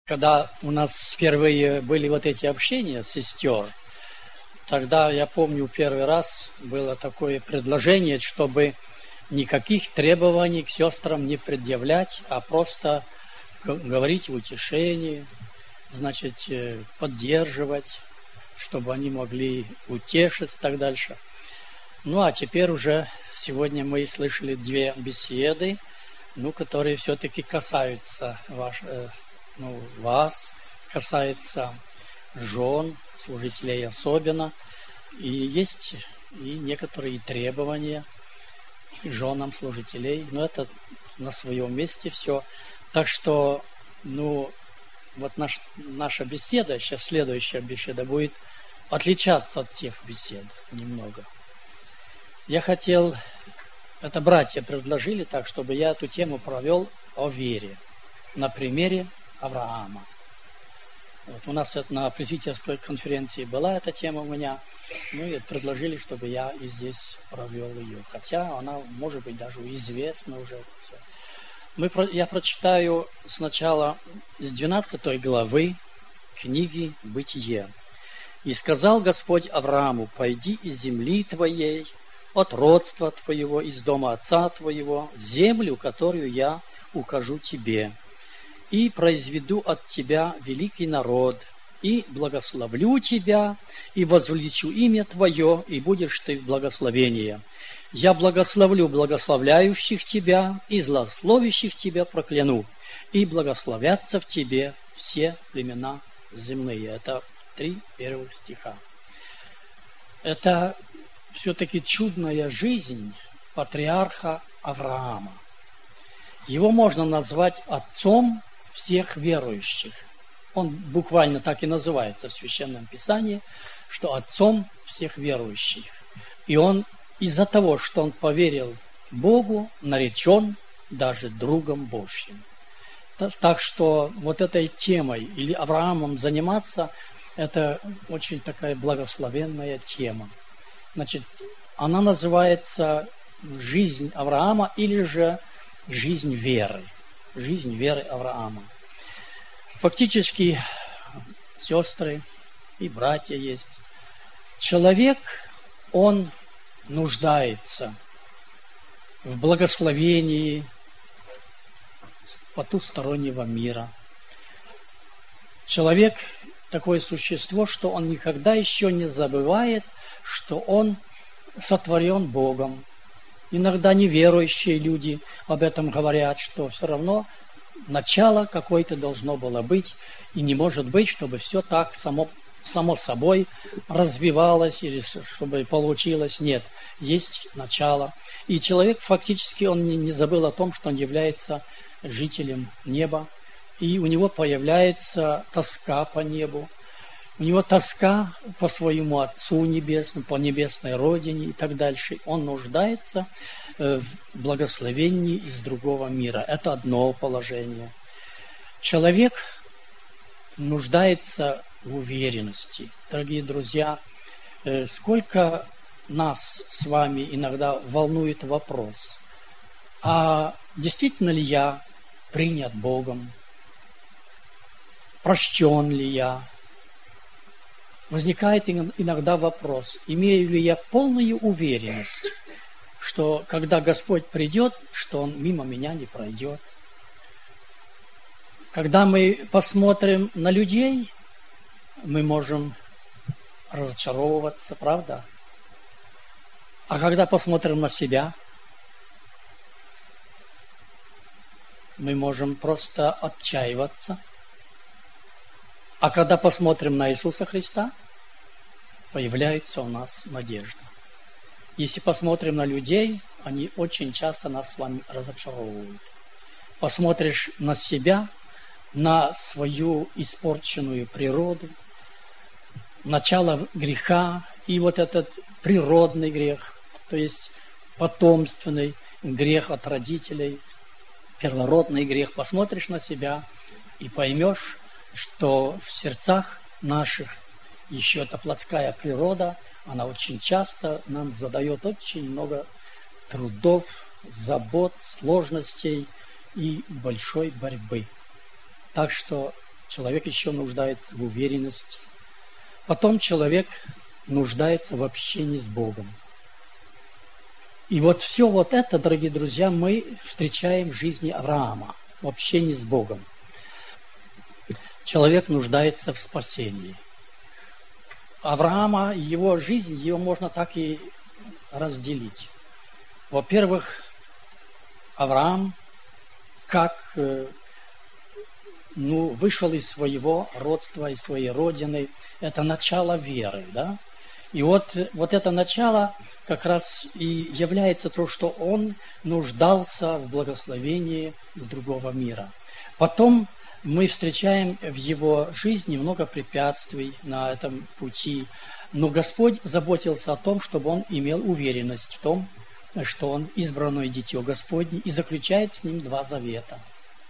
Когда у нас впервые были вот эти общения сестер, тогда, я помню, первый раз было такое предложение, чтобы никаких требований к сестрам не предъявлять, а просто говорить в утешении, значит, поддерживать, чтобы они могли утешиться и так дальше. Ну, а теперь уже сегодня мы слышали две беседы, которые все-таки касаются вас, касаются жен, служителей особенно. И есть и некоторые требования к женам служителей, но это на своем месте все. Так что, вот наша беседа, сейчас следующая беседа, будет отличаться от тех бесед немного. Я хотел, это братья предложили так, чтобы я эту тему провел о вере на примере Авраама. Вот у нас на пресвитерской конференции была эта тема у меня, и предложили, чтобы я и здесь провел ее. Хотя она, может быть, даже известна уже. Я прочитаю сначала с 12 главы книги «Бытие». «И сказал Господь Аврааму: пойди из земли твоей, от родства твоего, из дома отца твоего, в землю, которую я укажу тебе, и произведу от тебя великий народ, и благословлю тебя, и возвеличу имя твое, и будешь ты в благословении. Я благословлю благословляющих тебя, и злословящих тебя прокляну, и благословятся в тебе все племена земные». Это 3 первых стиха. Это все-таки чудная жизнь патриарха Авраама. Его можно назвать отцом всех верующих. Он буквально так и называется в Священном Писании, что отцом всех верующих. И он из-за того, что он поверил Богу, наречен даже другом Божьим. Так что вот этой темой или Авраамом заниматься, это очень такая благословенная тема. Значит, она называется «Жизнь Авраама» или же «Жизнь веры». Жизнь веры Авраама. Фактически, сестры и братья есть. Человек, он нуждается в благословении потустороннего мира. Человек такое существо, что он никогда еще не забывает, что он сотворен Богом. Иногда неверующие люди об этом говорят, что все равно начало какое-то должно было быть, и не может быть, чтобы все так само собой развивалось, или чтобы получилось. Нет, есть начало. И человек фактически, он не забыл о том, что он является жителем неба, и у него появляется тоска по небу, у него тоска по своему Отцу Небесному, по небесной Родине и так дальше. Он нуждается в благословении из другого мира. Это одно положение. Человек нуждается в уверенности. Дорогие друзья, сколько нас с вами иногда волнует вопрос, а действительно ли я принят Богом? Прощен ли я? Возникает иногда вопрос, имею ли я полную уверенность, что когда Господь придет, что Он мимо меня не пройдет. Когда мы посмотрим на людей, мы можем разочаровываться, правда? А когда посмотрим на себя, мы можем просто отчаиваться. А когда посмотрим на Иисуса Христа, появляется у нас надежда. Если посмотрим на людей, они очень часто нас с вами разочаровывают. Посмотришь на себя, на свою испорченную природу, начало греха и вот этот природный грех, то есть потомственный грех от родителей, первородный грех. Посмотришь на себя и поймешь, что в сердцах наших еще эта плотская природа, она очень часто нам задает очень много трудов, забот, сложностей и большой борьбы. Так что Человек еще нуждается в уверенности. Потом человек нуждается в общении с Богом. И вот все вот это, дорогие друзья, мы встречаем в жизни Авраама, в общении с Богом. Человек нуждается в спасении. Авраама, его жизнь, ее можно так и разделить. Во-первых, Авраам как вышел из своего родства, из своей родины. Это начало веры, да? И вот это начало как раз и является то, что он нуждался в благословении другого мира. Потом мы встречаем в его жизни много препятствий на этом пути, но Господь заботился о том, чтобы он имел уверенность в том, что он избранное дитё Господне, и заключает с ним 2 завета.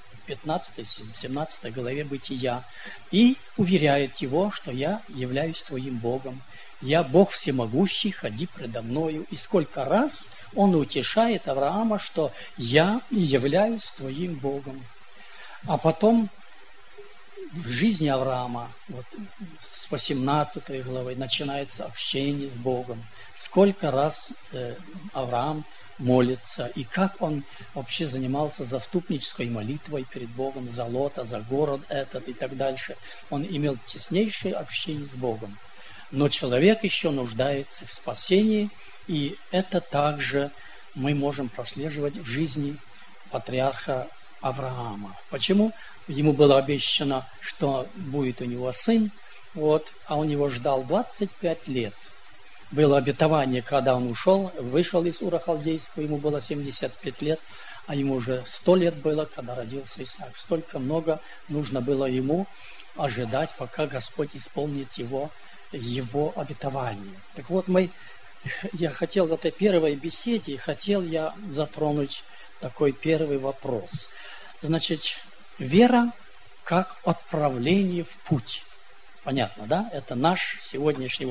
15-17 главе Бытия. И уверяет его, что я являюсь твоим Богом. Я Бог всемогущий, ходи предо мною. И сколько раз он утешает Авраама, что я являюсь твоим Богом. А потом в жизни Авраама, вот с 18 главы, начинается общение с Богом. Сколько раз Авраам молится, и как он вообще занимался заступнической молитвой перед Богом за Лота, за город этот и так дальше. Он имел теснейшее общение с Богом. Но человек еще нуждается в спасении, и это также мы можем прослеживать в жизни патриарха Авраама. Почему? Ему было обещано, что будет у него сын, а он его ждал 25 лет. Было обетование, когда он вышел из Ура Халдейского, ему было 75 лет, а ему уже 100 лет было, когда родился Исаак. Столько много нужно было ему ожидать, пока Господь исполнит его обетование. Так вот, я хотел в этой первой беседе, затронуть такой первый вопрос. Значит, вера как отправление в путь. Понятно, да? Это наш сегодняшний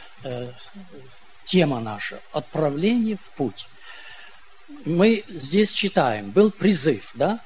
тема наша. Отправление в путь. Мы здесь читаем, был призыв, да?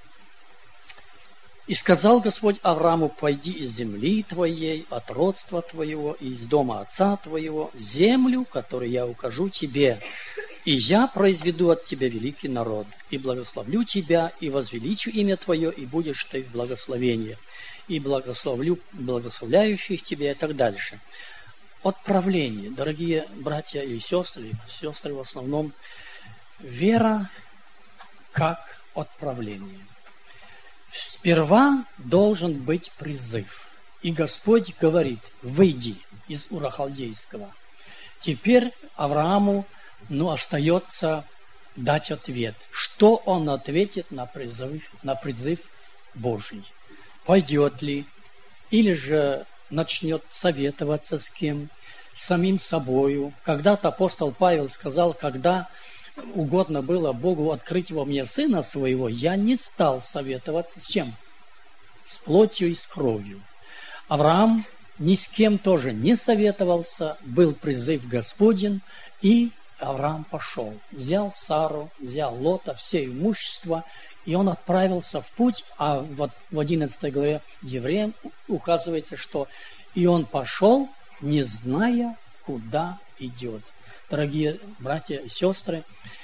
«И сказал Господь Аврааму, пойди из земли твоей, от родства твоего и из дома отца твоего, землю, которую я укажу тебе, и я произведу от тебя великий народ, и благословлю тебя, и возвеличу имя твое, и будешь ты в благословении, и благословлю благословляющих тебя», и так дальше. Отправление, дорогие братья и сестры в основном, вера как отправление. Сперва должен быть призыв. И Господь говорит, выйди из Ура Халдейского. Теперь Аврааму остается дать ответ. Что он ответит на призыв Божий? Пойдет ли? Или же начнет советоваться с кем? С самим собою. Когда-то апостол Павел сказал, когда угодно было Богу открыть во мне Сына Своего, я не стал советоваться с чем? С плотью и с кровью. Авраам ни с кем тоже не советовался, был призыв Господень, и Авраам пошел. Взял Сару, взял Лота, все имущество, и он отправился в путь, а в 11 главе Евреям указывается, что и он пошел, не зная, куда идет. Дорогие братья и сестры,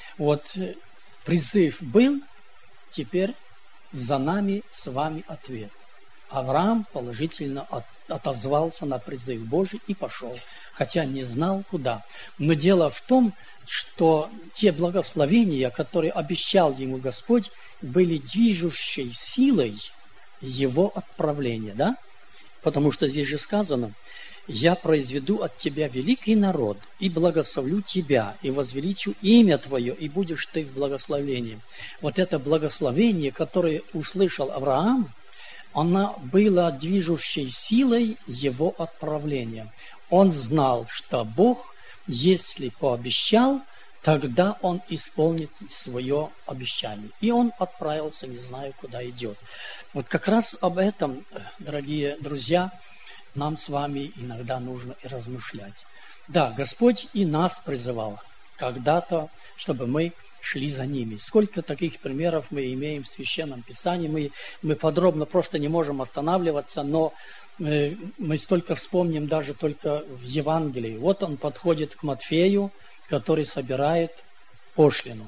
призыв был, теперь за нами с вами ответ. Авраам положительно отозвался на призыв Божий и пошел, хотя не знал куда. Но дело в том, что те благословения, которые обещал ему Господь, были движущей силой его отправления, да? Потому что здесь же сказано, «Я произведу от тебя великий народ, и благословлю тебя, и возвеличу имя твое, и будешь ты в благословении». Вот это благословение, которое услышал Авраам, оно было движущей силой его отправления. Он знал, что Бог, если пообещал, тогда он исполнит свое обещание. И он отправился, не зная, куда идет. Вот как раз об этом, дорогие друзья, нам с вами иногда нужно и размышлять. Да, Господь и нас призывал когда-то, чтобы мы шли за ними. Сколько таких примеров мы имеем в Священном Писании. Мы подробно просто не можем останавливаться, но мы столько вспомним даже только в Евангелии. Вот он подходит к Матфею, который собирает пошлину.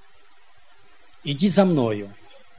«Иди за мною».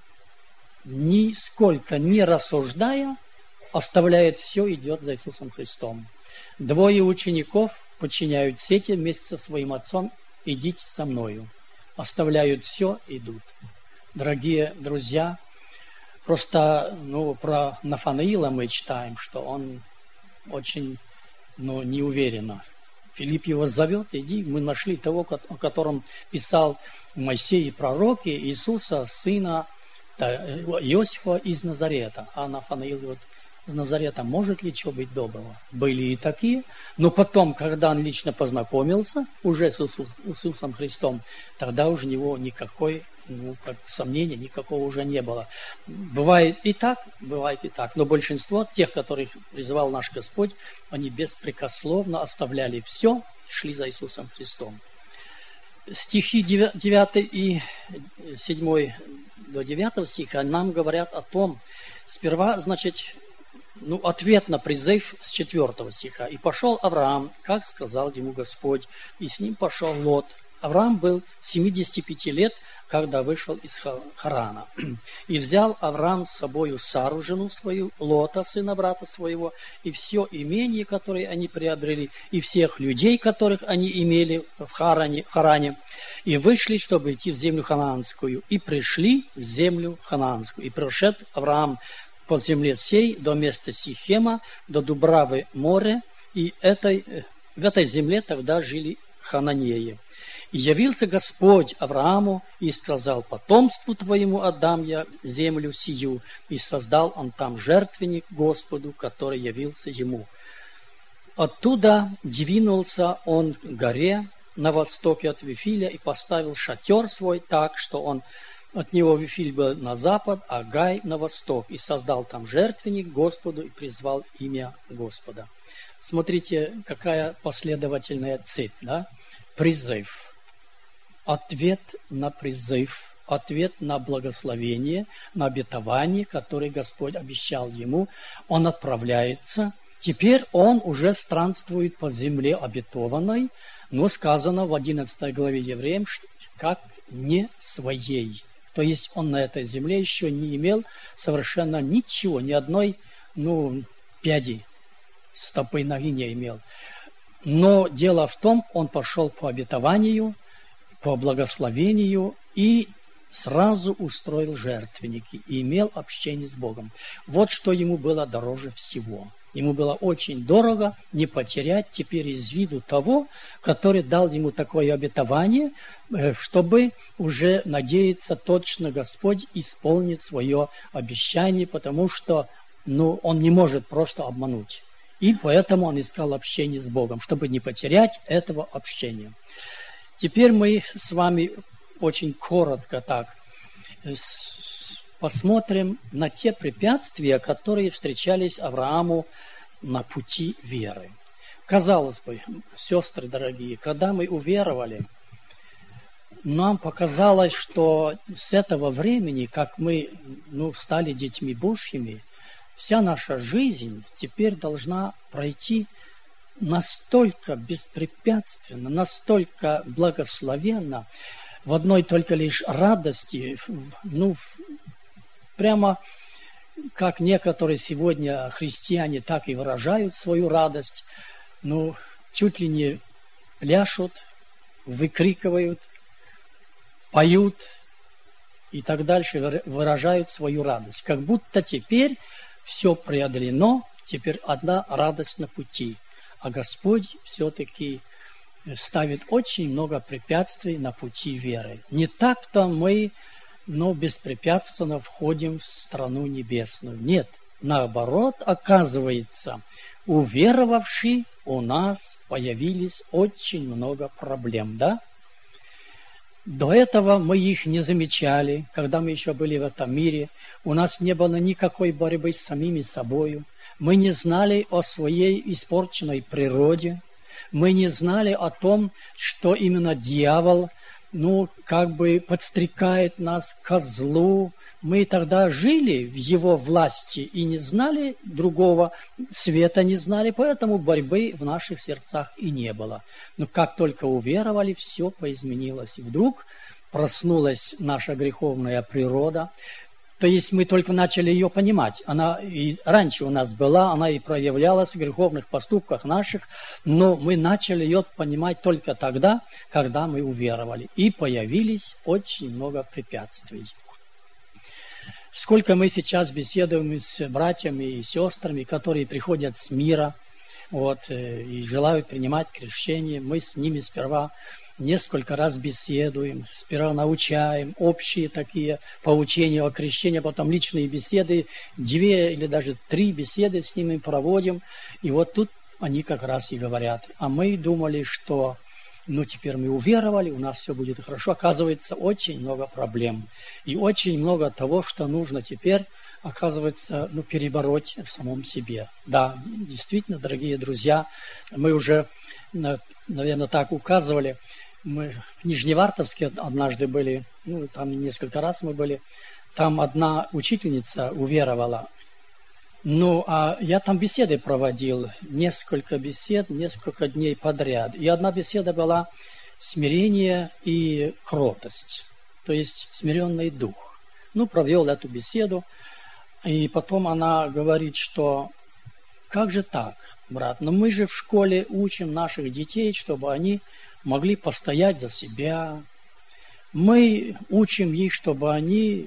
Нисколько не рассуждая, оставляет все, идет за Иисусом Христом. Двое учеников подчиняют сети вместе со своим отцом: «Идите со мною». Оставляют все, идут. Дорогие друзья, просто про Нафанаила мы читаем, что он очень неуверенно. Филипп его зовет: «Иди, мы нашли того, о котором писал Моисей и пророки, Иисуса, сына Иосифа из Назарета». А Нафанаил говорит: «Из Назарета может ли что быть доброго?» Были и такие, но потом, когда он лично познакомился уже с Иисусом Христом, тогда уже у него никакой сомнения никакого уже не было. Бывает и так, но большинство тех, которых призывал наш Господь, они беспрекословно оставляли все и шли за Иисусом Христом. Стихи 9 и 7 до 9 стиха нам говорят о том, сперва, ответ на призыв с 4 стиха. «И пошел Авраам, как сказал ему Господь, и с ним пошел Лот». Авраам был 75 лет, когда вышел из Харана. «И взял Авраам с собою Сару, жену свою, Лота, сына брата своего, и все имение, которое они приобрели, и всех людей, которых они имели в Харане, и вышли, чтобы идти в землю ханаанскую, и пришли в землю ханаанскую. И прошед Авраам по земле сей до места Сихема, до Дубравы моря, и в этой земле тогда жили хананеи. И явился Господь Аврааму и сказал: потомству твоему отдам я землю сию. И создал он там жертвенник Господу, который явился ему. Оттуда двинулся он к горе на востоке от Вифиля и поставил шатер свой так, что он от него Вифиль был на запад, а Гай на восток. И создал там жертвенник Господу и призвал имя Господа. Смотрите, какая последовательная цепь, да? Призыв. Ответ на призыв, ответ на благословение, на обетование, которое Господь обещал ему. Он отправляется. Теперь он уже странствует по земле обетованной, но сказано в 11 главе Евреям, как не своей. То есть он на этой земле еще не имел совершенно ничего, ни одной пяди стопы ноги не имел. Но дело в том, он пошел по обетованию, по благословению и сразу устроил жертвенники и имел общение с Богом. Вот что ему было дороже всего. Ему было очень дорого не потерять теперь из виду того, который дал ему такое обетование, чтобы уже надеяться точно Господь исполнит свое обещание, потому что он не может просто обмануть. И поэтому он искал общение с Богом, чтобы не потерять этого общения. Теперь мы с вами очень коротко посмотрим на те препятствия, которые встречались Аврааму на пути веры. Казалось бы, сестры дорогие, когда мы уверовали, нам показалось, что с этого времени, как мы стали детьми Божьими, вся наша жизнь теперь должна пройти настолько беспрепятственно, настолько благословенно, в одной только лишь радости, прямо как некоторые сегодня христиане так и выражают свою радость, чуть ли не пляшут, выкрикивают, поют и так дальше, выражают свою радость. Как будто теперь все преодолено, теперь одна радость на пути. А Господь все-таки ставит очень много препятствий на пути веры. Не так-то мы, беспрепятственно входим в страну небесную. Нет, наоборот, оказывается, уверовавшие у нас появились очень много проблем, да? До этого мы их не замечали, когда мы еще были в этом мире. У нас не было никакой борьбы с самими собою. Мы не знали о своей испорченной природе. Мы не знали о том, что именно дьявол как бы подстрекает нас ко злу. Мы тогда жили в его власти и не знали другого света, не знали, поэтому борьбы в наших сердцах и не было. Но как только уверовали, все поизменилось. И вдруг проснулась наша греховная природа. То есть мы только начали ее понимать. Она и раньше у нас была, она и проявлялась в греховных поступках наших, но мы начали ее понимать только тогда, когда мы уверовали. И появились очень много препятствий. Сколько мы сейчас беседуем с братьями и сестрами, которые приходят с мира, и желают принимать крещение, мы с ними сперва несколько раз беседуем, сперва научаем общие такие поучения о крещении, потом личные беседы, 2 или даже 3 беседы с ними проводим. И вот тут они как раз и говорят. А мы думали, что теперь мы уверовали, у нас все будет хорошо. Оказывается, очень много проблем. И очень много того, что нужно теперь, оказывается, перебороть в самом себе. Да, действительно, дорогие друзья, мы уже, наверное, так указывали. Мы в Нижневартовске однажды были, там несколько раз мы были. Там одна учительница уверовала. А я там беседы проводил, несколько бесед, несколько дней подряд. И одна беседа была смирение и кротость, то есть смиренный дух. Провел эту беседу, и потом она говорит, что как же так, брат, мы же в школе учим наших детей, чтобы они могли постоять за себя. Мы учим их, чтобы они,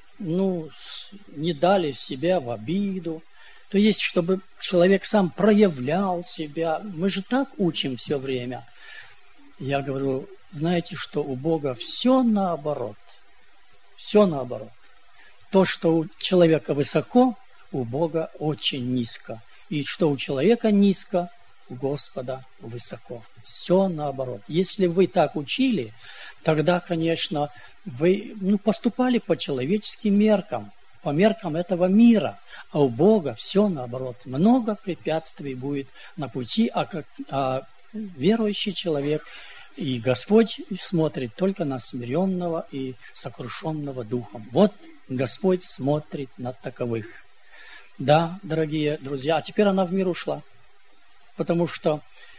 не дали себя в обиду. То есть, чтобы человек сам проявлял себя. Мы же так учим все время. Я говорю, знаете, что у Бога все наоборот. Все наоборот. То, что у человека высоко, у Бога очень низко. И что у человека низко, у Господа высоко. Все наоборот. Если вы так учили, тогда, конечно, вы поступали по человеческим меркам, по меркам этого мира. А у Бога все наоборот. Много препятствий будет на пути, а верующий человек и Господь смотрит только на смиренного и сокрушенного духом. Вот Господь смотрит на таковых. Да, дорогие друзья, а теперь она в мир ушла. Потому что,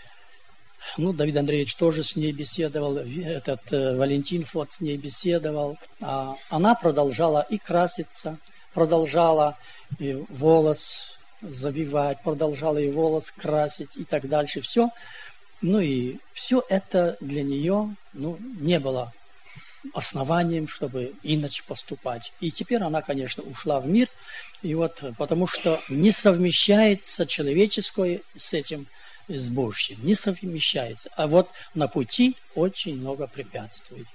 Давид Андреевич тоже с ней беседовал, Валентин Фот с ней беседовал. А она продолжала и краситься, продолжала и волос завивать, продолжала и волос красить и так дальше. Все. И все это для нее, не было основанием, чтобы иначе поступать. И теперь она, конечно, ушла в мир, и потому что не совмещается человеческое с этим, с Божьим, не совмещается. А на пути очень много препятствий.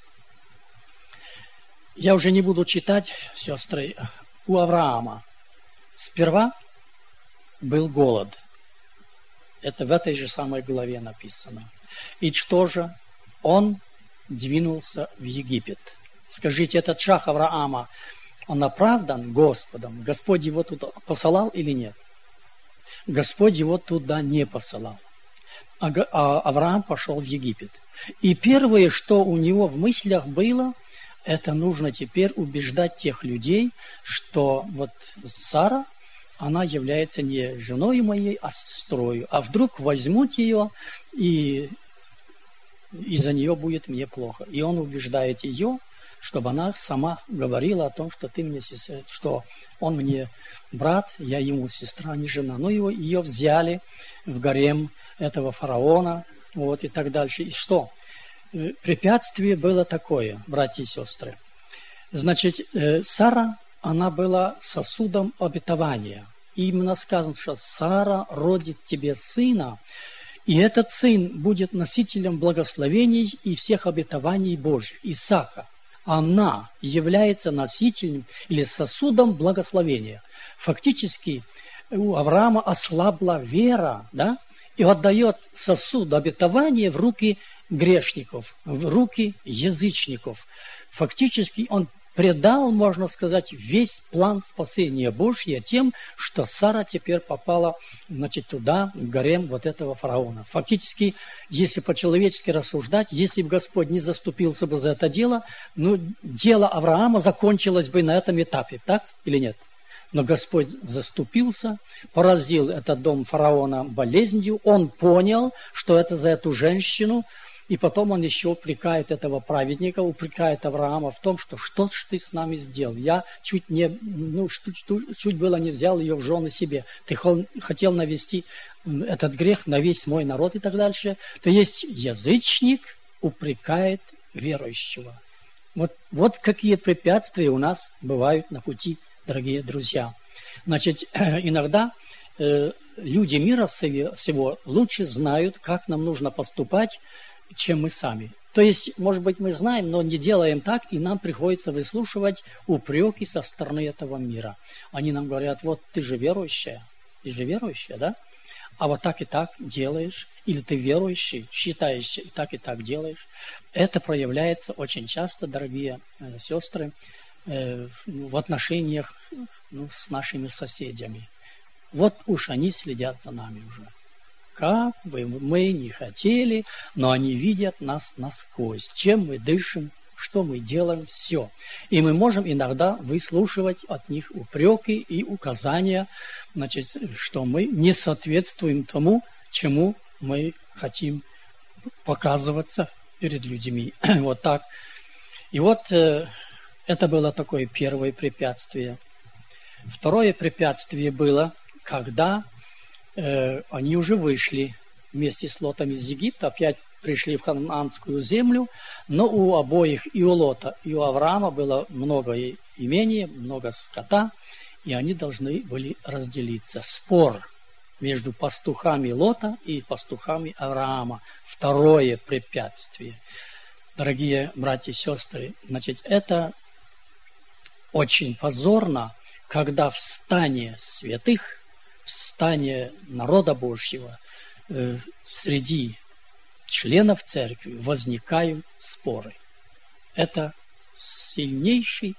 Я уже не буду читать, сестры, у Авраама. Сперва был голод. Это в этой же самой главе написано. И что же? Он двинулся в Египет. Скажите, этот шаг Авраама, он оправдан Господом? Господь его туда посылал или нет? Господь его туда не посылал. А Авраам пошел в Египет. И первое, что у него в мыслях было, это нужно теперь убеждать тех людей, что Сара, она является не женой моей, а сестрой. А вдруг возьмут ее, и из-за нее будет мне плохо. И он убеждает ее, чтобы она сама говорила о том, что ты мне сестра, что он мне брат, я ему сестра, не жена. Но ее взяли в гарем этого фараона, и так дальше. И что? Препятствие было такое, братья и сестры. Значит, Сара, она была сосудом обетования. И именно сказано, что Сара родит тебе сына, и этот сын будет носителем благословений и всех обетований Божьих, Исаака. Она является носителем или сосудом благословения. Фактически у Авраама ослабла вера, да? И отдает сосуд обетования в руки грешников, в руки язычников. Фактически он предал, можно сказать, весь план спасения Божьего тем, что Сара теперь попала, значит, туда, в гарем вот этого фараона. Фактически, если по-человечески рассуждать, если бы Господь не заступился бы за это дело, ну, дело Авраама закончилось бы на этом этапе, так или нет? Но Господь заступился, поразил этот дом фараона болезнью, он понял, что это за эту женщину, и потом он еще упрекает этого праведника, упрекает Авраама в том, что ж ты с нами сделал? Я чуть было не взял ее в жены себе. Ты хотел навести этот грех на весь мой народ и так дальше. То есть язычник упрекает верующего. Вот какие препятствия у нас бывают на пути, дорогие друзья. Значит, иногда люди мира сего лучше знают, как нам нужно поступать, чем мы сами. То есть, может быть, мы знаем, но не делаем так, и нам приходится выслушивать упреки со стороны этого мира. Они нам говорят, вот ты же верующая, да? А вот так и так делаешь, или ты верующий, считаешься и так делаешь. Это проявляется очень часто, дорогие сестры, в отношениях с нашими соседями. Вот уж они следят за нами уже. Как бы мы ни хотели, но они видят нас насквозь. Чем мы дышим, что мы делаем, все. И мы можем иногда выслушивать от них упреки и указания, значит, что мы не соответствуем тому, чему мы хотим показываться перед людьми. Вот так. И вот это было такое первое препятствие. Второе препятствие было, когда они уже вышли вместе с Лотом из Египта, опять пришли в ханаанскую землю, но у обоих, и у Лота, и у Авраама было много имения, много скота, и они должны были разделиться. Спор между пастухами Лота и пастухами Авраама. Второе препятствие. Дорогие братья и сестры, значит, это очень позорно, когда в стане святых, в стане народа Божьего, среди членов церкви возникают споры. Это сильнейший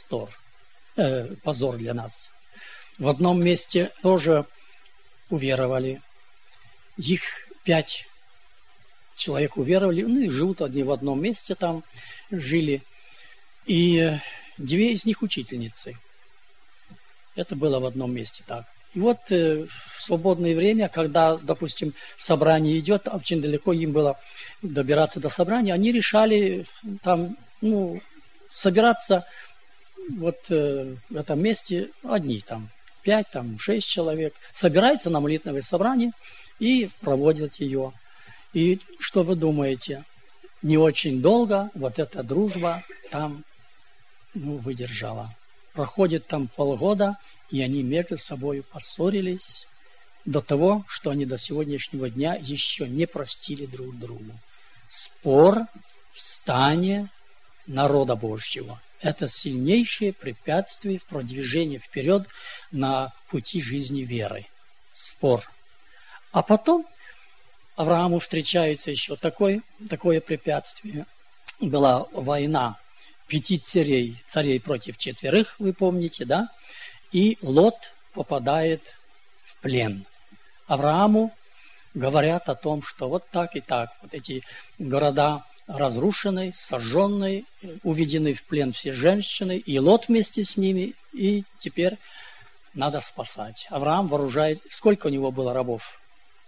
позор для нас. В одном месте тоже уверовали. Их 5 человек уверовали, и живут одни в одном месте там, жили. И 2 из них учительницы. Это было в одном месте так. И вот в свободное время, когда, допустим, собрание идет, а очень далеко им было добираться до собрания, они решали там, собираться вот в этом месте одни, там 5, там 6 человек, собираются на молитвенное собрание и проводят ее. И что вы думаете? Не очень долго вот эта дружба там выдержала. Проходит там полгода, и они между собой поссорились до того, что они до сегодняшнего дня еще не простили друг другу. Спор в стане народа Божьего. Это сильнейшее препятствие в продвижении вперед на пути жизни веры. Спор. А потом Аврааму встречается еще такое препятствие. Была война 5 царей против 4, вы помните, да? И Лот попадает в плен. Аврааму говорят о том, что вот так и так, вот эти города разрушены, сожженные, уведены в плен все женщины, и Лот вместе с ними, и теперь надо спасать. Авраам вооружает, сколько у него было рабов?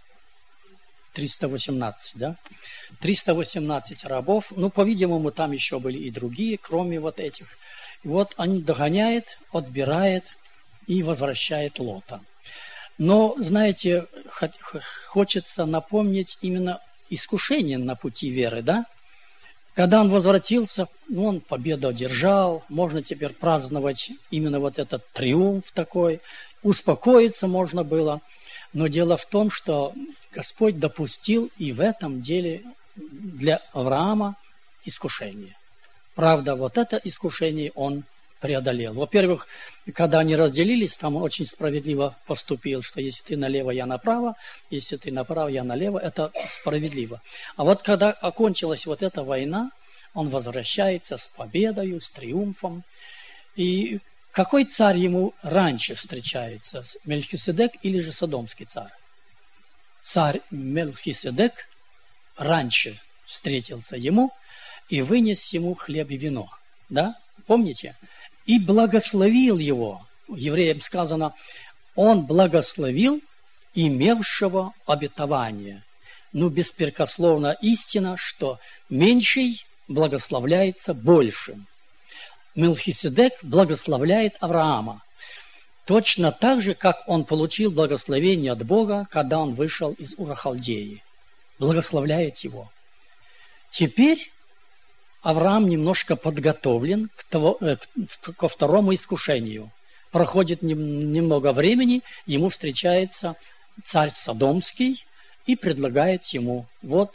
318, да? 318 рабов, по-видимому, там еще были и другие, кроме вот этих. И вот он догоняет, отбирает и возвращает Лота. Но, знаете, хочется напомнить именно искушение на пути веры, да? Когда он возвратился, он победу одержал, можно теперь праздновать именно вот этот триумф такой, успокоиться можно было. Но дело в том, что Господь допустил и в этом деле для Авраама искушение. Правда, вот это искушение он преодолел. Во-первых, когда они разделились, там он очень справедливо поступил, что если ты налево, я направо, если ты направо, я налево, это справедливо. А вот когда окончилась вот эта война, он возвращается с победою, с триумфом. И какой царь ему раньше встречается? Мелхиседек или же Содомский царь? Царь Мелхиседек раньше встретился ему и вынес ему хлеб и вино. Да? Помните? И благословил его. Евреям сказано, он благословил имевшего обетование. Ну, беспрекословно истина, что меньший благословляется большим. Мелхиседек благословляет Авраама. Точно так же, как он получил благословение от Бога, когда он вышел из Ур-Халдеи. Благословляет его. Теперь Авраам немножко подготовлен ко второму искушению. Проходит немного времени, ему встречается царь Содомский и предлагает ему, вот,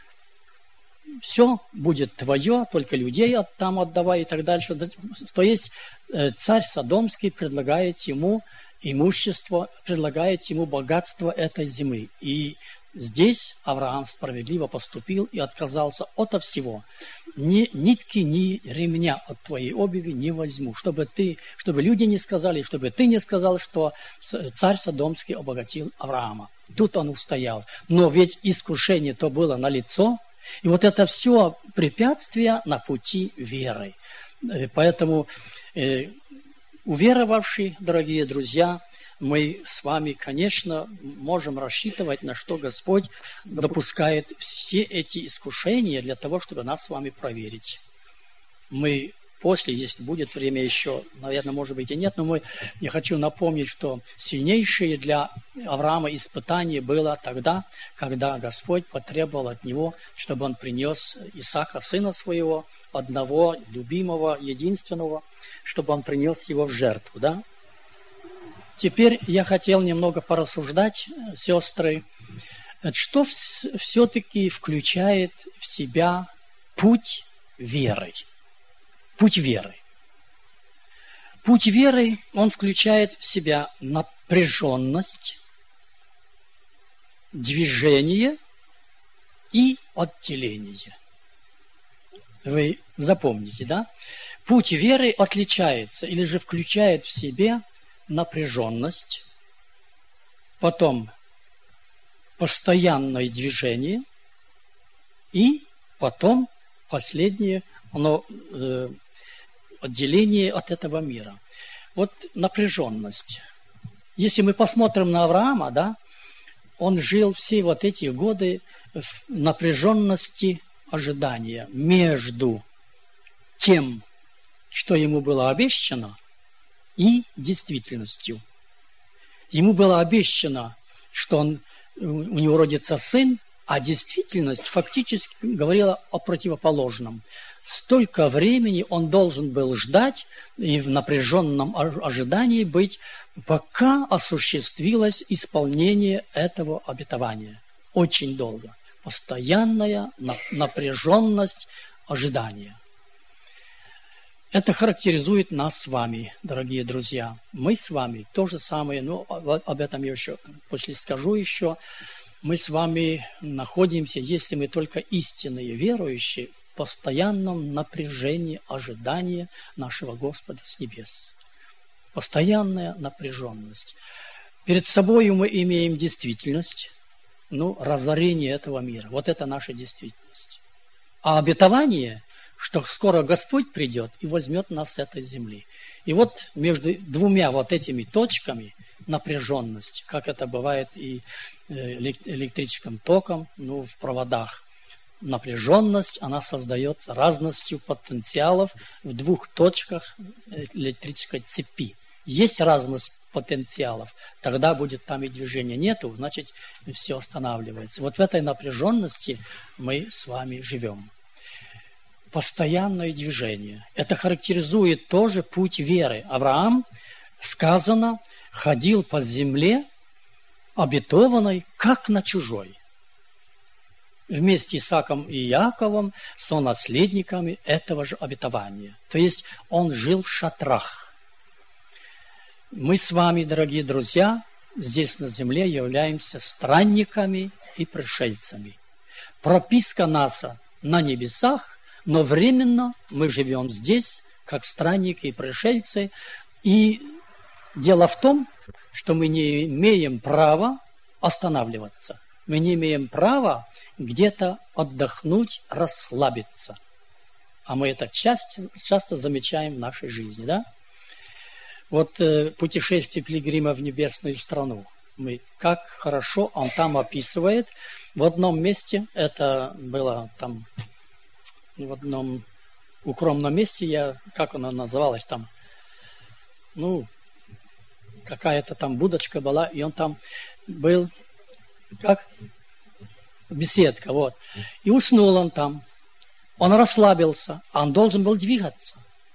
все будет твое, только людей там отдавай и так дальше. То есть царь Содомский предлагает ему имущество, предлагает ему богатство этой земли. И здесь Авраам справедливо поступил и отказался ото всего. Ни нитки, ни ремня от твоей обуви не возьму, чтобы люди не сказали, чтобы ты не сказал, что царь Содомский обогатил Авраама. Тут он устоял. Но ведь искушение то было налицо, и вот это все препятствия на пути веры. Поэтому уверовавшие, дорогие друзья, мы с вами, конечно, можем рассчитывать, на что Господь допускает все эти искушения для того, чтобы нас с вами проверить. Мы после, если будет время еще, наверное, может быть и нет, но я хочу напомнить, что сильнейшее для Авраама испытание было тогда, когда Господь потребовал от него, чтобы он принес Исаака, сына своего, одного, любимого, единственного, чтобы он принес его в жертву, да? Теперь я хотел немного порассуждать, сестры, что все-таки включает в себя путь веры. Путь веры. Путь веры, он включает в себя напряженность, движение и отделение. Вы запомните, да? Путь веры отличается или же включает в себе напряженность, потом постоянное движение и потом последнее, отделение от этого мира. Вот напряженность. Если мы посмотрим на Авраама, да, он жил все вот эти годы в напряженности ожидания между тем, что ему было обещано, и действительностью. Ему было обещано, что у него родится сын, а действительность фактически говорила о противоположном. Столько времени он должен был ждать и в напряженном ожидании быть, пока осуществилось исполнение этого обетования. Очень долго. Постоянная напряженность ожидания. Это характеризует нас с вами, дорогие друзья. Мы с вами то же самое, но об этом я еще после скажу еще. Мы с вами находимся, если мы только истинные верующие, в постоянном напряжении ожидания нашего Господа с небес. Постоянная напряженность. Перед собой мы имеем действительность, разорение этого мира. Вот это наша действительность. А обетование, что скоро Господь придет и возьмет нас с этой земли. И вот между двумя вот этими точками напряженность, как это бывает и электрическим током, в проводах. Напряженность, она создается разностью потенциалов в двух точках электрической цепи. Есть разность потенциалов, тогда будет там и движения нету, значит все останавливается. Вот в этой напряженности мы с вами живем. Постоянное движение. Это характеризует тоже путь веры. Авраам, сказано, ходил по земле, обетованной, как на чужой. Вместе с Исааком и Иаковом, сонаследниками этого же обетования. То есть он жил в шатрах. Мы с вами, дорогие друзья, здесь на земле являемся странниками и пришельцами. Прописка наша на небесах, Но временно мы живем здесь, как странники и пришельцы. И дело в том, что мы не имеем права останавливаться. Мы не имеем права где-то отдохнуть, расслабиться. А мы это часто замечаем в нашей жизни, да? Вот путешествие пилигрима в небесную страну. Как хорошо он там описывает. В одном месте, это было там, в одном укромном месте, как оно называлось там, какая-то там будочка была, и он там был, как беседка, вот. И уснул он там. Он расслабился, а он должен был двигаться.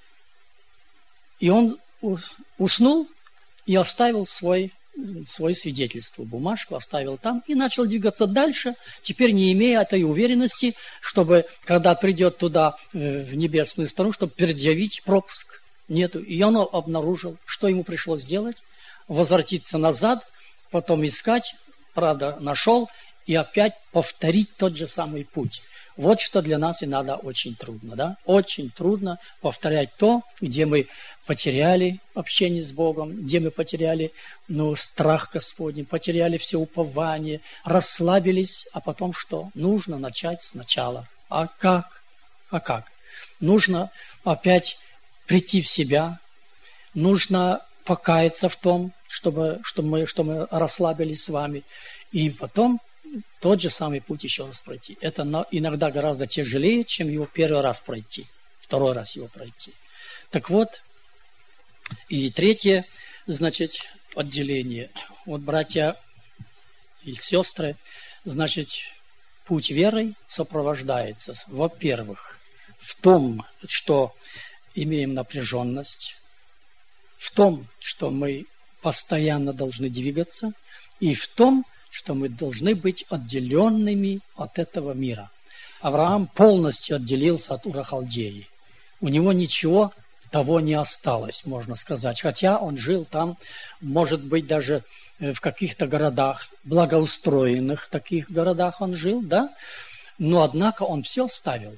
И он уснул и оставил свое свидетельство, бумажку оставил там и начал двигаться дальше, теперь не имея этой уверенности, чтобы, когда придет туда, в небесную страну, чтобы предъявить пропуск. Нету. И он обнаружил, что ему пришлось делать, возвратиться назад, потом искать, правда, нашел, и опять повторить тот же самый путь. Вот что для нас и надо очень трудно, да? Очень трудно повторять то, где мы потеряли общение с Богом, где мы потеряли, страх Господень, потеряли все упование, расслабились, а потом что? Нужно начать сначала. А как? Нужно опять прийти в себя, нужно покаяться в том, что мы расслабились с вами, и потом тот же самый путь еще раз пройти. Это иногда гораздо тяжелее, чем его первый раз пройти, второй раз его пройти. Так вот, и третье, значит, отделение. Вот, братья и сестры, значит, путь веры сопровождается, во-первых, в том, что имеем напряженность, в том, что мы постоянно должны двигаться, и в том, что мы должны быть отделенными от этого мира. Авраам полностью отделился от Ур-Халдеи. У него ничего того не осталось, можно сказать. Хотя он жил там, может быть, даже в каких-то городах, благоустроенных таких городах он жил, да? Но, однако, он все оставил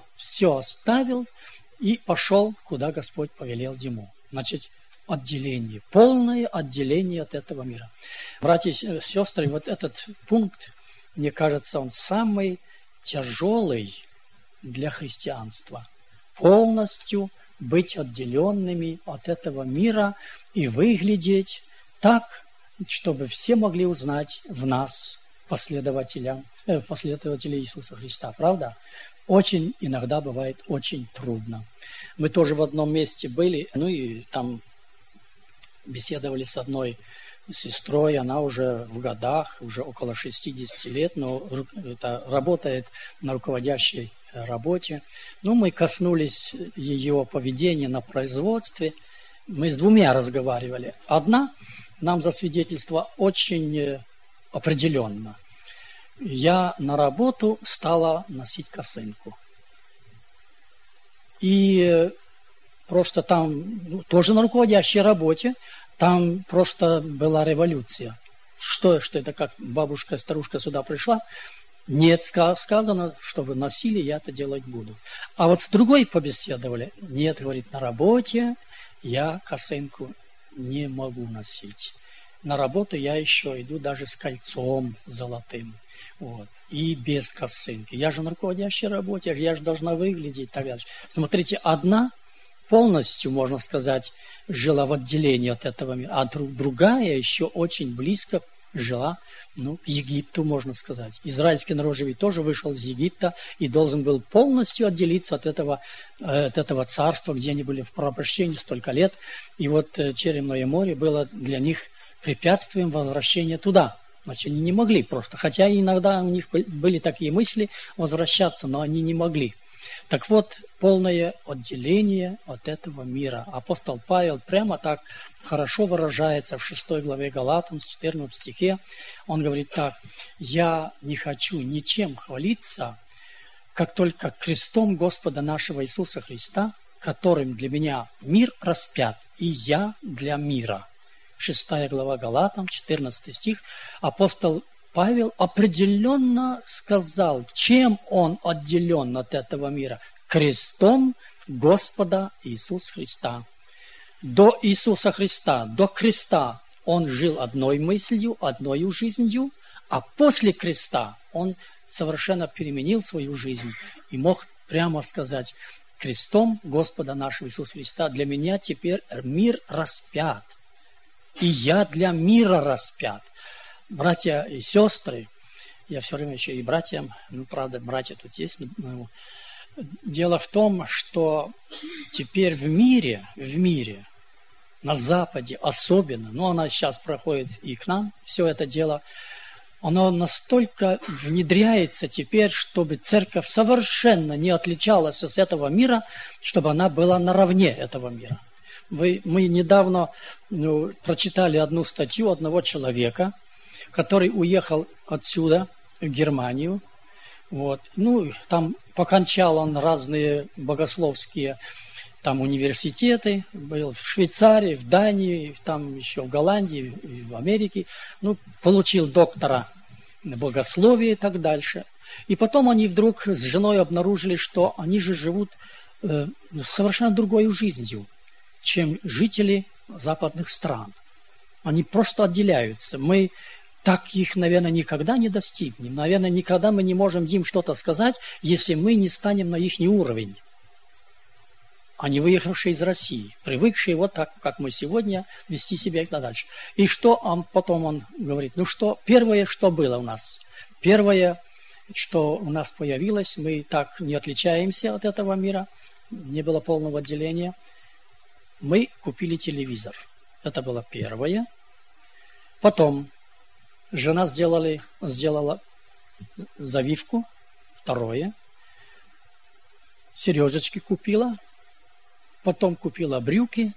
и пошел, куда Господь повелел ему. Значит, отделение, полное отделение от этого мира. Братья и сестры, вот этот пункт, мне кажется, он самый тяжелый для христианства. Полностью быть отделенными от этого мира и выглядеть так, чтобы все могли узнать в нас, последователей Иисуса Христа. Правда? Очень иногда бывает очень трудно. Мы тоже в одном месте были, и там беседовали с одной сестрой, она уже в годах, уже около 60 лет, но работает на руководящей работе. Мы коснулись ее поведения на производстве. Мы с двумя разговаривали. Одна нам засвидетельствовала очень определенно. Я на работу стала носить косынку. И просто там, тоже на руководящей работе, там просто была революция. Что это, как бабушка, старушка сюда пришла? Нет, сказано, что вы носили, я это делать буду. А вот с другой побеседовали. Нет, говорит, на работе я косынку не могу носить. На работу я еще иду даже с кольцом золотым. Вот. И без косынки. Я же на руководящей работе, я же должна выглядеть и так далее. Смотрите, одна полностью, можно сказать, жила в отделении от этого мира, а другая еще очень близко жила, к Египту, можно сказать. Израильский народ же ведь тоже вышел из Египта и должен был полностью отделиться от этого царства, где они были в порабощении столько лет. И вот Черемное море было для них препятствием возвращения туда. Значит, они не могли просто. Хотя иногда у них были такие мысли возвращаться, но они не могли. Так вот, полное отделение от этого мира. Апостол Павел прямо так хорошо выражается в 6 главе Галатам, в 14 стихе. Он говорит так: «Я не хочу ничем хвалиться, как только крестом Господа нашего Иисуса Христа, которым для меня мир распят, и я для мира». 6 глава Галатам, 14 стих. Апостол Павел определенно сказал, чем он отделен от этого мира. крестом Господа Иисуса Христа. До Иисуса Христа, до креста Он жил одной мыслью, одной жизнью, а после креста Он совершенно переменил свою жизнь и мог прямо сказать: крестом Господа нашего Иисуса Христа для меня теперь мир распят, и я для мира распят. Братья и сестры, я все время еще и братьям, правда, братья тут есть. Дело в том, что теперь в мире, на Западе особенно, она сейчас проходит и к нам, все это дело, оно настолько внедряется теперь, чтобы церковь совершенно не отличалась от этого мира, чтобы она была наравне этого мира. Мы недавно прочитали одну статью одного человека, который уехал отсюда в Германию. Там покончал он разные богословские университеты, был в Швейцарии, в Дании, там еще в Голландии, и в Америке. Получил доктора богословия и так дальше. И потом они вдруг с женой обнаружили, что они же живут совершенно другой жизнью, чем жители западных стран. Они просто отделяются. Мы так их, наверное, никогда не достигнем. Наверное, никогда мы не можем им что-то сказать, если мы не станем на их уровень. Они выехавшие из России, привыкшие вот так, как мы сегодня, вести себя и так дальше. И что потом он говорит? Первое, что было у нас, первое, что у нас появилось, мы так не отличаемся от этого мира, не было полного отделения. Мы купили телевизор. Это было первое. Потом жена сделала завивку. Второе. Сережечки купила. Потом купила брюки.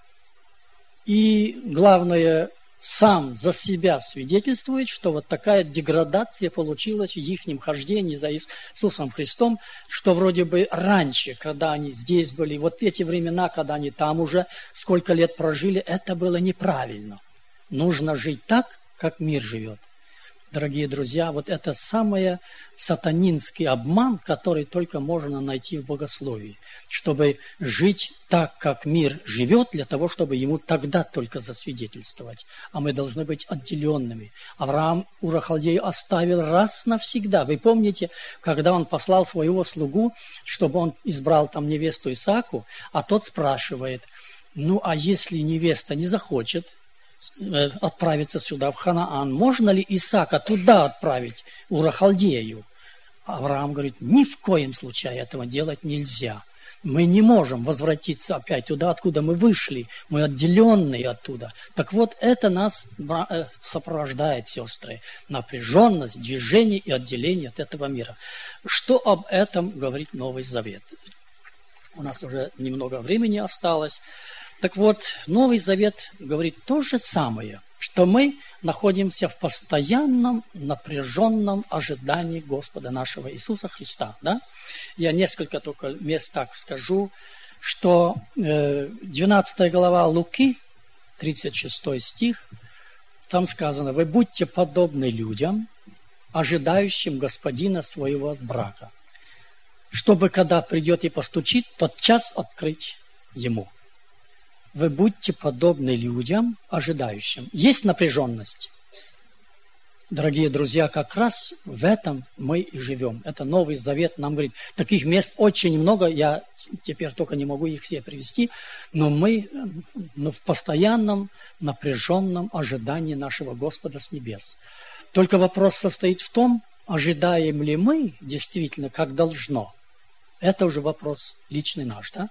И главное, сам за себя свидетельствует, что вот такая деградация получилась в их хождении за Иисусом Христом, что вроде бы раньше, когда они здесь были, вот эти времена, когда они там уже сколько лет прожили, это было неправильно. Нужно жить так, как мир живет. Дорогие друзья, вот это самый сатанинский обман, который только можно найти в богословии. Чтобы жить так, как мир живет, для того, чтобы ему тогда только засвидетельствовать. А мы должны быть отделенными. Авраам Ур Халдею оставил раз навсегда. Вы помните, когда он послал своего слугу, чтобы он избрал там невесту Исааку, а тот спрашивает: а если невеста не захочет отправиться сюда, в Ханаан, можно ли Исаака туда отправить, Ура Халдею? Авраам говорит: ни в коем случае этого делать нельзя. Мы не можем возвратиться опять туда, откуда мы вышли. Мы отделенные оттуда. Так вот, это нас сопровождает, сестры. Напряженность, движение и отделение от этого мира. Что об этом говорит Новый Завет? У нас уже немного времени осталось. Так вот, Новый Завет говорит то же самое, что мы находимся в постоянном напряженном ожидании Господа нашего Иисуса Христа. Да? Я несколько только мест так скажу, что 12 глава Луки, 36 стих, там сказано: «Вы будьте подобны людям, ожидающим господина своего с брака, чтобы, когда придет и постучит, тотчас открыть ему». Вы будьте подобны людям, ожидающим. Есть напряженность. Дорогие друзья, как раз в этом мы и живем. Это Новый Завет нам говорит. Таких мест очень много, я теперь только не могу их все привести, но мы в постоянном напряженном ожидании нашего Господа с небес. Только вопрос состоит в том, ожидаем ли мы действительно как должно. Это уже вопрос личный наш, да?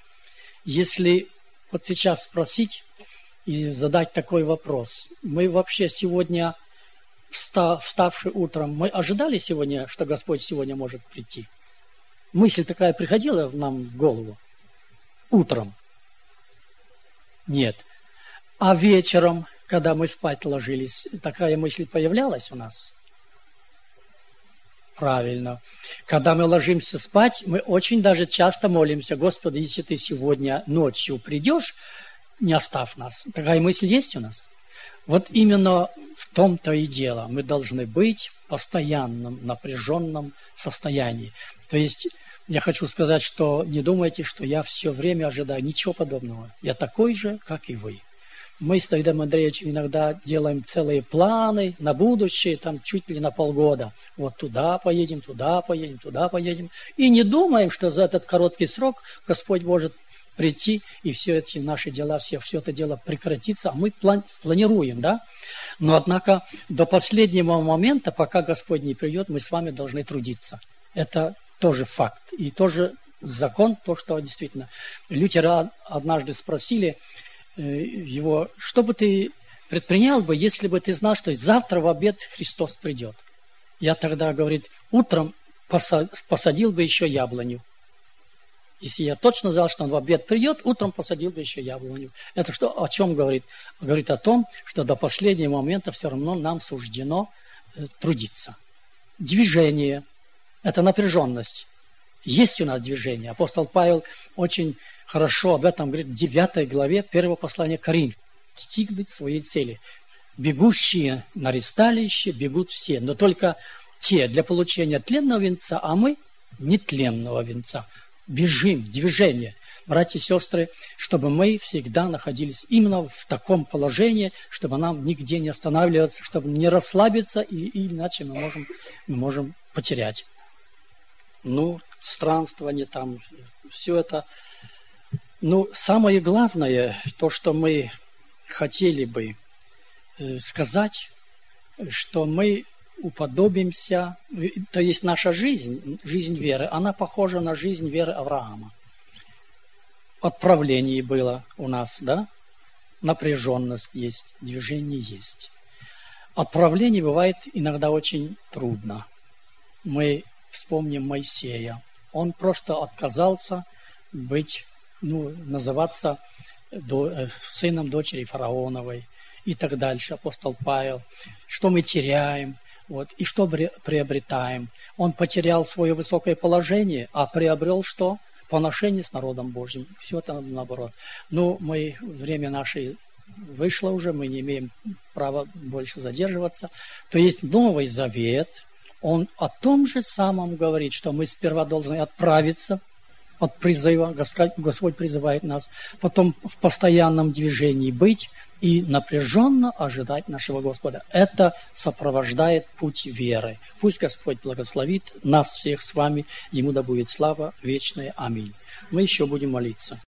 Если вот сейчас спросить и задать такой вопрос. Мы вообще сегодня, вставши утром, мы ожидали сегодня, что Господь сегодня может прийти? Мысль такая приходила нам в голову? Утром? Нет. А вечером, когда мы спать ложились, такая мысль появлялась у нас? Правильно. Когда мы ложимся спать, мы очень даже часто молимся: Господи, если Ты сегодня ночью придешь, не оставь нас. Такая мысль есть у нас? Вот именно в том-то и дело. Мы должны быть в постоянном напряженном состоянии. То есть я хочу сказать, что не думайте, что я все время ожидаю. Ничего подобного. Я такой же, как и вы. Мы с Давидом Андреевичем иногда делаем целые планы на будущее, там чуть ли на полгода. Вот туда поедем, туда поедем, туда поедем. И не думаем, что за этот короткий срок Господь может прийти, и все эти наши дела, все это дело прекратится, а мы планируем, да? Но, однако, до последнего момента, пока Господь не придет, мы с вами должны трудиться. Это тоже факт. И тоже закон, то, что действительно. Лютера однажды спросили его, что бы ты предпринял бы, если бы ты знал, что завтра в обед Христос придет? Я тогда, говорит, утром посадил бы еще яблоню. Если я точно знал, что он в обед придет, утром посадил бы еще яблоню. Это что, о чем говорит? Говорит о том, что до последнего момента все равно нам суждено трудиться. Движение – это напряженность. Есть у нас движение. Апостол Павел очень хорошо об этом говорит в 9 главе 1 послания Коринфянам. Достигнуть своей цели. Бегущие на ресталище бегут все, но только те для получения тленного венца, а мы нетленного венца. Бежим, движение. Братья и сестры, чтобы мы всегда находились именно в таком положении, чтобы нам нигде не останавливаться, чтобы не расслабиться, и иначе мы можем потерять. Странствование там, все это. Самое главное, то, что мы хотели бы сказать, что мы уподобимся, то есть наша жизнь веры, она похожа на жизнь веры Авраама. Отправление было у нас, да? Напряженность есть, движение есть. Отправление бывает иногда очень трудно. Мы вспомним Моисея. Он просто отказался называться сыном дочери фараоновой и так дальше. Апостол Павел. Что мы теряем? И что приобретаем? Он потерял свое высокое положение, а приобрел что? Поношение с народом Божьим. Все это наоборот. Время наше вышло уже, мы не имеем права больше задерживаться. То есть Новый Завет, он о том же самом говорит, что мы сперва должны отправиться от призыва, Господь призывает нас, потом в постоянном движении быть и напряженно ожидать нашего Господа. Это сопровождает путь веры. Пусть Господь благословит нас всех с вами, Ему да будет слава вечная. Аминь. Мы еще будем молиться.